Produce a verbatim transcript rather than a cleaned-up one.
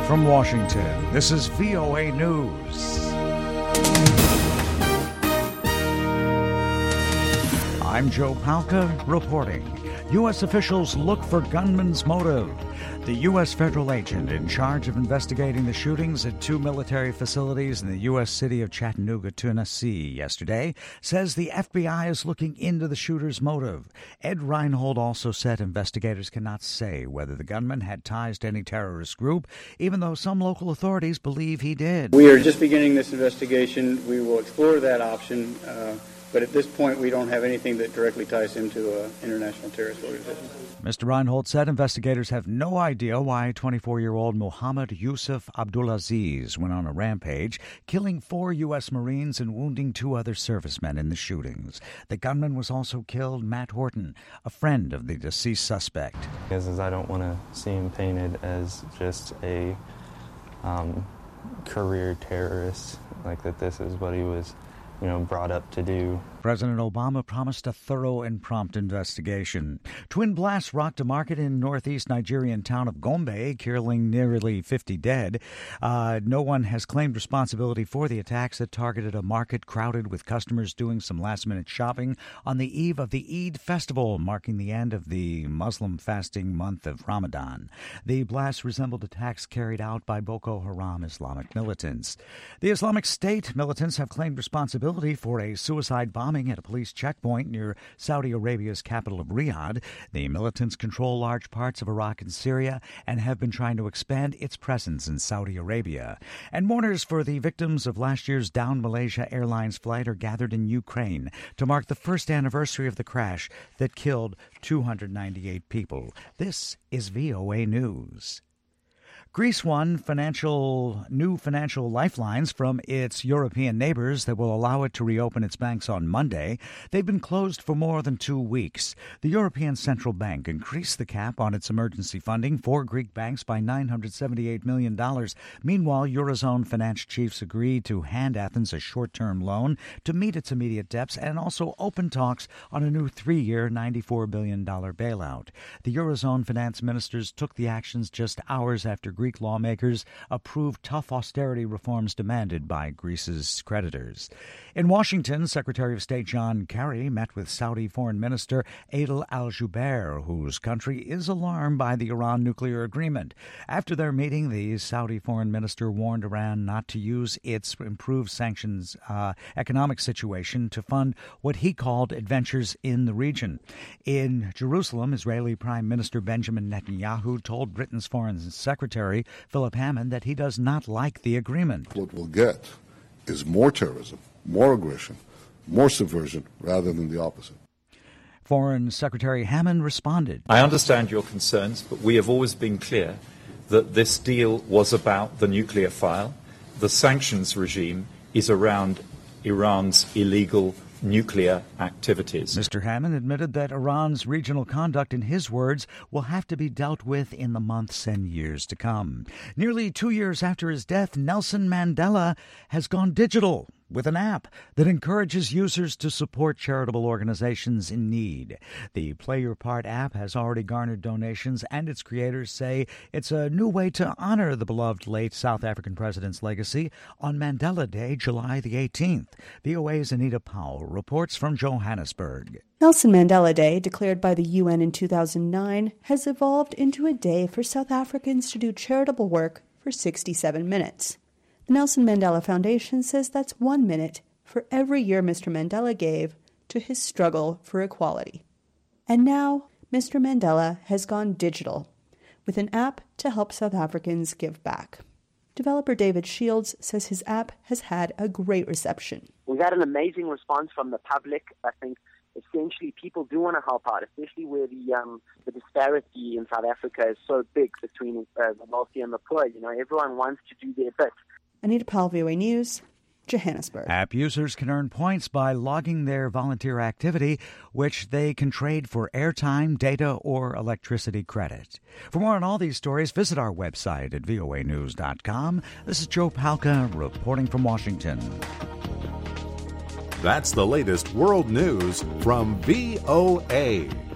from Washington, this is V O A News. I'm Joe Palca reporting. U S officials look for gunman's motive. The U S federal agent in charge of investigating the shootings at two military facilities in the U S city of Chattanooga, Tennessee, yesterday, says the F B I is looking into the shooter's motive. Ed Reinhold also said investigators cannot say whether the gunman had ties to any terrorist group, even though some local authorities believe he did. We are just beginning this investigation. We will explore that option. Uh, But at this point, we don't have anything that directly ties him to an international terrorist organization. Mister Reinhold said investigators have no idea why twenty-four-year-old Mohammed Yusuf Abdulaziz went on a rampage, killing four U S Marines and wounding two other servicemen in the shootings. The gunman was also killed Matt Horton, a friend of the deceased suspect. Is, is I don't want to see him painted as just a um, career terrorist, like that this is what he was you know, brought up to do. President Obama promised a thorough and prompt investigation. Twin blasts rocked a market in northeast Nigerian town of Gombe, killing nearly fifty dead. Uh, no one has claimed responsibility for the attacks that targeted a market crowded with customers doing some last-minute shopping on the eve of the Eid festival, marking the end of the Muslim fasting month of Ramadan. The blasts resembled attacks carried out by Boko Haram Islamic militants. The Islamic State militants have claimed responsibility for a suicide bombing at a police checkpoint near Saudi Arabia's capital of Riyadh. The militants control large parts of Iraq and Syria and have been trying to expand its presence in Saudi Arabia. And mourners for the victims of last year's downed Malaysia Airlines flight are gathered in Ukraine to mark the first anniversary of the crash that killed two hundred ninety-eight people. This is V O A News. Greece won financial new financial lifelines from its European neighbors that will allow it to reopen its banks on Monday. They've been closed for more than two weeks. The European Central Bank increased the cap on its emergency funding for Greek banks by nine hundred seventy-eight million dollars. Meanwhile, Eurozone finance chiefs agreed to hand Athens a short-term loan to meet its immediate debts and also open talks on a new three-year ninety-four billion dollars bailout. The Eurozone finance ministers took the actions just hours after Greek lawmakers approved tough austerity reforms demanded by Greece's creditors. In Washington, Secretary of State John Kerry met with Saudi Foreign Minister Adel Al-Jubeir, whose country is alarmed by the Iran nuclear agreement. After their meeting, the Saudi Foreign Minister warned Iran not to use its improved sanctions uh, economic situation to fund what he called adventures in the region. In Jerusalem, Israeli Prime Minister Benjamin Netanyahu told Britain's Foreign Secretary Philip Hammond that he does not like the agreement. What we'll get is more terrorism, more aggression, more subversion, rather than the opposite. Foreign Secretary Hammond responded. I understand your concerns, but we have always been clear that this deal was about the nuclear file. The sanctions regime is around Iran's illegal nuclear activities. Mister Hammond admitted that Iran's regional conduct, in his words, will have to be dealt with in the months and years to come. Nearly two years after his death, Nelson Mandela has gone digital with an app that encourages users to support charitable organizations in need. The Play Your Part app has already garnered donations, and its creators say it's a new way to honor the beloved late South African president's legacy on Mandela Day, July the eighteenth. V O A's Anita Powell reports from Johannesburg. Nelson Mandela Day, declared by the U N in two thousand nine, has evolved into a day for South Africans to do charitable work for sixty-seven minutes. The Nelson Mandela Foundation says that's one minute for every year Mister Mandela gave to his struggle for equality. And now, Mister Mandela has gone digital with an app to help South Africans give back. Developer David Shields says his app has had a great reception. We've had an amazing response from the public. I think essentially people do want to help out, especially where the um, the disparity in South Africa is so big between uh, the wealthy and the poor. You know, everyone wants to do their bit. Anita Powell, V O A News, Johannesburg. App users can earn points by logging their volunteer activity, which they can trade for airtime, data, or electricity credit. For more on all these stories, visit our website at V O A news dot com. This is Joe Palca reporting from Washington. That's the latest world news from V O A.